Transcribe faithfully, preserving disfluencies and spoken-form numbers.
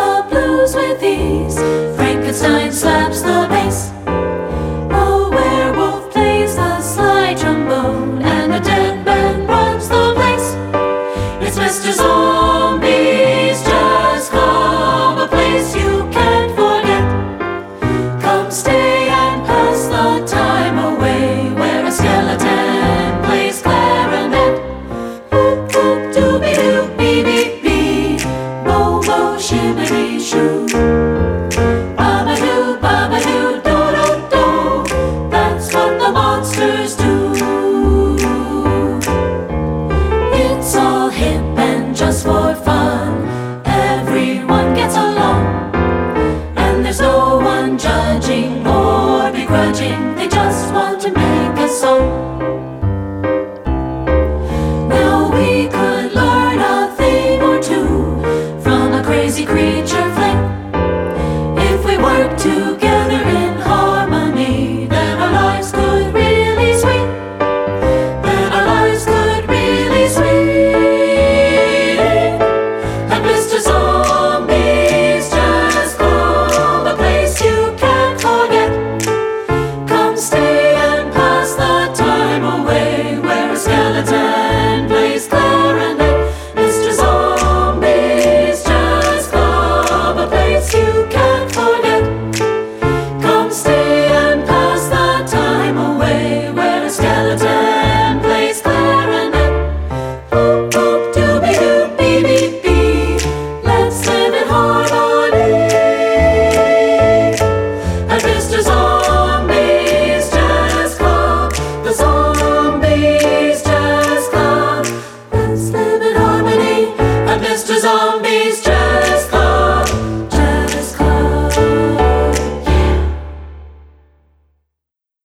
the blues with ease. Frankenstein slaps the bass. A werewolf plays the slide trombone, and a dead man runs the place. It's Mister Zombie's Jazz Club, a place you can't forget. Come stay and pass the time away, where a skeleton plays clarinet. Boop boop doobie doo, bee bee bee, bo bo shimmity shoo. Babadoo, babadoo, do do do, that's what the monsters do. It's all hip and just for fun. Everyone gets along, and there's no one judging or begrudging. They just want to make a song. Now we could learn a thing or two from a crazy creature fling. If we work together in harmony, then our lives could really sweet. Then our lives could really sweet. And Mister Zombie's Jazz Club, a place you can't forget. Come stay and pass the time away, where a skeleton plays clarinet. Mister Zombie's Jazz Club, a place you can't forget. Come stay and pass the time away, where a skeleton plays clarinet. Boop boop doobie doo, bee bee bee, let's live in harmony. At Mister Zombie's Jazz Club, the Zombies Jazz Club, let's live in harmony. At Mister Zombie's